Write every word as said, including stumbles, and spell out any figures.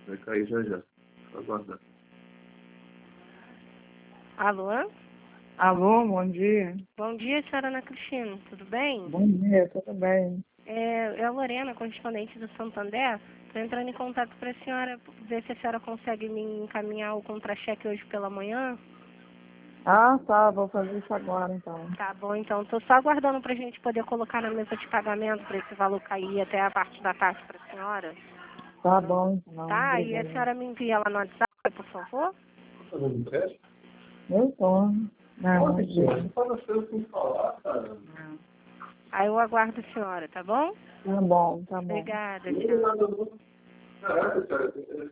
Vai cair já já. Só aguardar. Alô? Alô, bom dia. Bom dia, senhora Ana Cristina. Tudo bem? Bom dia, tudo bem? É, é a Lorena, correspondente do Santander. Estou entrando em contato para a senhora ver se a senhora consegue me encaminhar o contra-cheque hoje pela manhã. Ah, tá, vou fazer isso agora então. Tá bom, então. Estou só aguardando para a gente poder colocar na mesa de pagamento para esse valor cair até a parte da tarde para a senhora. Tá bom, então. Tá? E a Obrigada. senhora me envia lá no WhatsApp, por favor? Fazendo um teste? Eu tô. Não, Olha, bom senhor, dia. não faz as coisas sem falar, cara. Aí eu aguardo a senhora, tá bom? Tá bom, tá bom. Obrigada, Não é tchau. nada, não. Caraca, cara.